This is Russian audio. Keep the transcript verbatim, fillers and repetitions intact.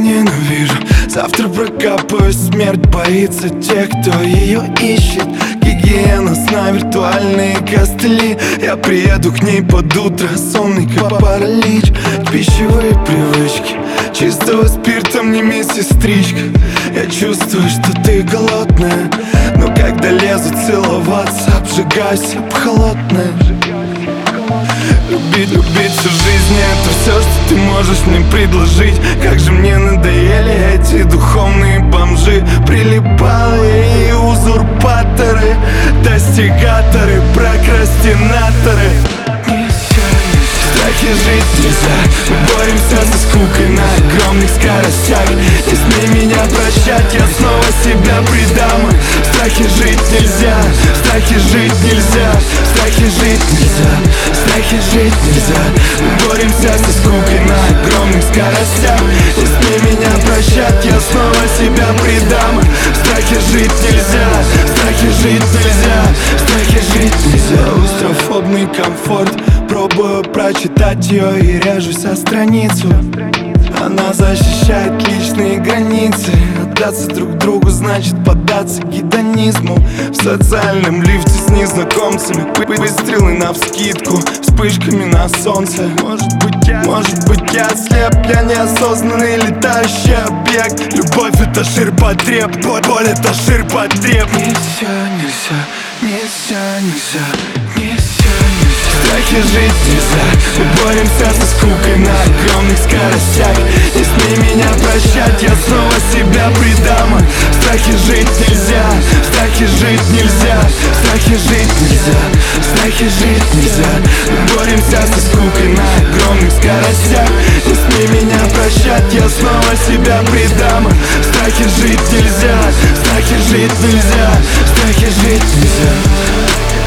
ненавижу. Завтра прокапаю, смерть боится тех, кто ее ищет. Гигиена сна, виртуальные костыли. Я приеду к ней под утро, сонный как паралич. Пищевые привычки, чистого спирта мне медсестричка. Я чувствую, что ты голодная, но когда лезу целоваться, обжигаюсь об холодное. Любить, любить всю жизнь — это все, что ты можешь мне предложить. Как же мне надоели эти духовные бомжи, прилипалые и узурпаторы, достигаторы, прокрастинаторы. В страхе жить нельзя, мы боремся со скукой на огромных скоростях. Не смей меня прощать, я снова себя предам. В страхе жить нельзя, в страхе жить нельзя, в страхе жить нельзя, в страхе жить нельзя. Мы боремся со скукой на огромных скоростях. Не смей меня прощать, я снова себя предам. В страхе жить нельзя, в страхе жить нельзя, в страхе жить нельзя. Устрофобный комфорт, пробую прочитать ее и режусь о страницу. Она защищает личные границы. Отдаться друг другу значит поддаться гедонизму. В социальном лифте с незнакомцами выстрелы навскидку, вспышками на солнце. Может быть я, может быть я слеп, я неосознанный летающий объект. Любовь — это ширпотреб, боль, боль — это ширпотреб. Нельзя, нельзя, нельзя, нельзя, нельзя, нельзя. В страхе жить нельзя, мы боремся со скукой на огромных скоростях. Не смей меня прощать, я снова себя предам. В страхе жить нельзя, в страхе жить нельзя, в страхе жить нельзя, в страхе жить нельзя. Мы боремся со скукой на огромных скоростях. Не смей меня прощать, я снова себя предам. В страхе жить нельзя, в страхе жить нельзя, в страхе жить нельзя.